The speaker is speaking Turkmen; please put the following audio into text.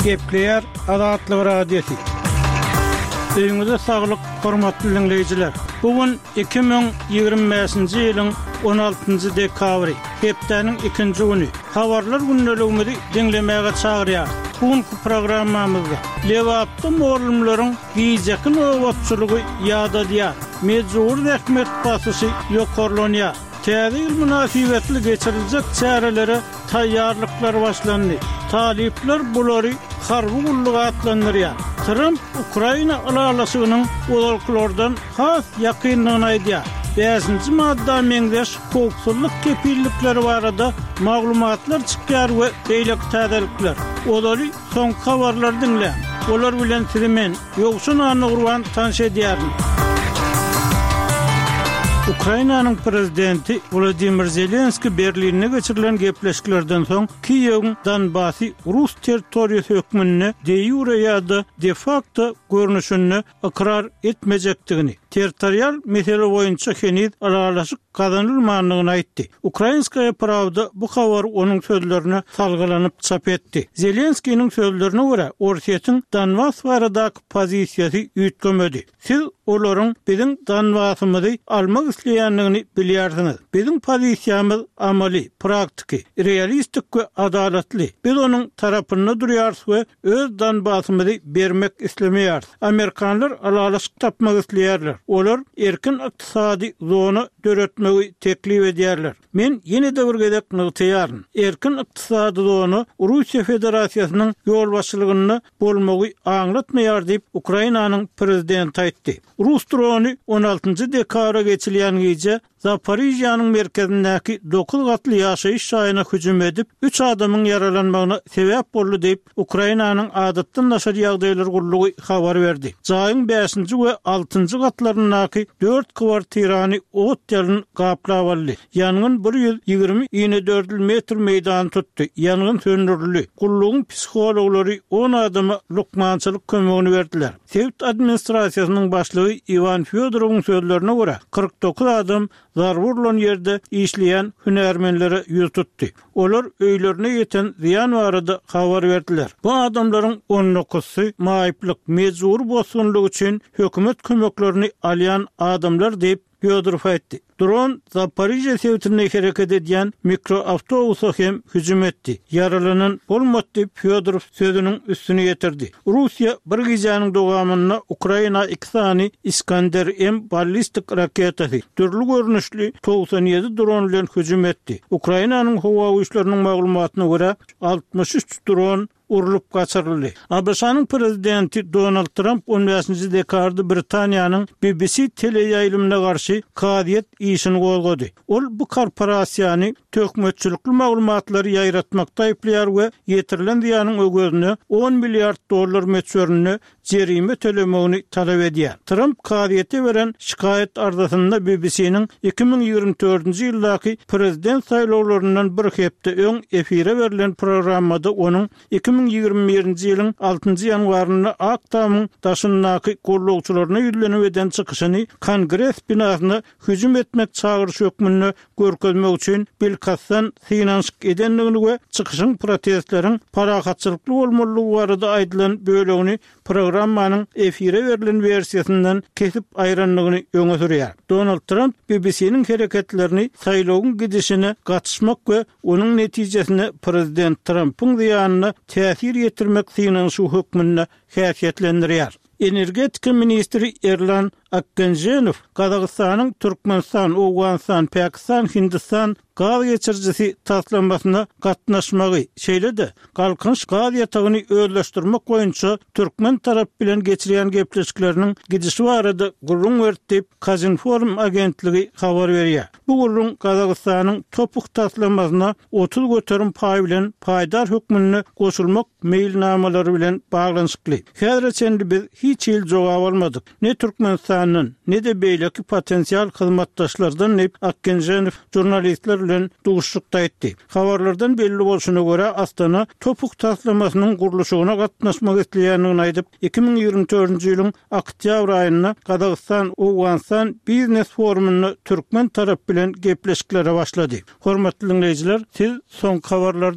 Gepleyer Adatlyk radiosi. Öňüňizde saglyk, hormatly dinleýijiler. Bugün 2025-nji ýylyň 16-njy dekabry, hepdeniň 2-nji güni. Habarlar günneligini dinlemäge çagyrýar. Bugünkü programmamyzda lewapdy morlumlaryň giýjekyn owatçylygy ýada edýär. Mejbur rehmet basysy ýokarlanýar. Täze münasibetli geçiriljek çärelere taýýarlyklar başlandy. Talipler bulary harby gulluga atlandyrýar. Trump Ukraina alalasıgynyň oluklardan has ýakynlygyny aýdýar. 5-nji madda meňdeş howpsuzlyk kepillikleri barada maglumatlar çykýar we beýlek täzelikler. Olary soňky habarlar dinle. Olar bilen sizimen ýoksun any gurban tanış edýärin. Ukrainanyň prezidenti Volodymyr Zelenski Berlinne geçirilen gepleşiklerden soň Kiýewiň Donbassy Rus territoriýasy hökmüne de jure ýa-da de facto görnüşini ikrar etmejekdigini, territorial mesele boýunça henüz aralaşyk kazanylmagyny aýtdy. Ukrainskaya Pravda bu habar onuň sözlerini salgylanyp çap etdi. Zelenskiň sözlerine görä, Orsiýatyň Donbass baradaky pozisiýasy ýetgemedi. Siz olaryň biziň Donbassymyzy almak isleýänligini bilýärsiňiz. Biziň pozisiýamyz amaly, praktiki, realistik we adalatly. Biz onuň tarapynda durýarys we öz Donbassymyzy bermek islemeýär. Amerikanlar alalaşyk tapmak isleýärler. Olar erkin ykdysady zona döretmegi teklip edýärler. Men ýene de bir gezek nygtaýaryn. Erkin ykdysady zona Russiýa Federasiýasynyň ýol başçylygyny bolmagy aňlatmaýar diýip Ukrainanyň prezidenti aýtdy. Rus drony 16-njy dekabra geçilýän gece Zaporizhýanyň merkezindäki 9 gatly ýaşaýyş şaýyna hüjüm edip 3 adamyň yaralanmagyna sebäp boldy diýip Ukrainanyň adatdan naşar ýagdaýlar gurulugy habar berdi. Jaýyň 5-nji we 6-njy gatlaryndaky 4 kwartirany ot ýalyn gaplap aldy. Ýangyn 124 metr meýdan tutdy. Ýangyn söndürildi. Gurulugyň psixologlary 10 adama lukmançylyk kömegini berdiler. Sowet administrasiýasynyň başlygy Ivan Fyodorowyň sözlerine görä 49 adam zarurlan ýerde işleýän hünermenlere ýüz tutdy. Olar öýlerine ýeten ziýan barada habar berdiler. Bu adamlaryň 19-sy maýyplyk mejbur bolsunlygy üçin hökümet kömeklerini alýan adamlar diýip Fyodorov aýtdy. Dron Zaporizhýa sewtine hereket edýän mikroawtobusa hem hüjüm etdi. Yaralanan bolmady diýip Fyodorov sözüniň üstüne ýetirdi. Russiýa bir gijanyň dowamyna Ukraina 2 sany Iskander M ballistik raketasy türlü görnüşli 97 dron bilen hüjüm etdi. Ukrainanyň howa güýçleriniň maglumatyna görä 63 dron urulup kaçırıldı. ABŞ'nın prezidenti Donald Trump 15-nji dekabrda Britaniýanyň BBC teleýaýlymyna garşy kadyet işini golgady. Ol bu korporasiýany tökmetçilikli maglumatlary ýaýratmakda aýplaýar we ýetirilen ziýanyň ögözüne 10 milliard dollar meçörüne jerime tölemegini talap edýär. Trump kadyete beren şikaýet ardasynda BBC'niň 2024-nji ýyldaky prezident saýlawlaryndan bir hepde öň efire berilen programmada onuň 2021-nji ýylyň 6-njy ýanwaryna Aktamyň daşyndaky gollugçylaryna ýüzlenip eden çykyşyny Kongres binasyna hüjüm etmek çağırış hökmüne görkezmek üçin bilkassan finansyk edenligini we çykyşyň protestlerin parahatçylykly bolmalygy barada aýdylan bölegini programmanyň efire berilen versiýasyndan kesip aýranlygyny öňe sürýär. Donald Trump BBC'niň hereketlerini saýlawyň gidişine gatnaşmak we onuň netijesini prezident Trump'yň ziýanyna täsir ýetirmek finansyk hökmüne häsiýetlendirýär. Energetika ministri Erlan Akkenjenow, Kazakstanyň Türkmenistan, Owganistan, Pakistan, Hindistan gaz geçirjisi taslanmasyna gatnaşmagy şeýledi. Galkynç gaz ýatagyny özleşdirmek boýunça Türkmen tarap bilen geçirýän gepleşikleriniň gidişi barada gurrun berdi, Kazinform agentligi habar berýär. Bu gurrun Kazakstanyň topuk taslanmasyna 30 göterim paý bilen paýdar hökmüne goşulmak meýilnamalary bilen baglanyşykly. Häzirçe biz hiç ýyl jogap almadyk. Ne Türkmenistanyň ne de beýleki potensial hyzmatdaşlardan ne Akkenjenow jurnalistler bilen duguşlukda etdi. Habarlardan belli bolşuna görä Astana topuk taslamasynyň guruluşyna gatnaşmak isleýänligini aýdyp 2024-nji ýylyň oktyabr aýynda Kazakystan Owganistan biznes forumuny Türkmen tarap bilen gepleşiklere başlady. Hormatly dinleýijiler, siz soňky habarlar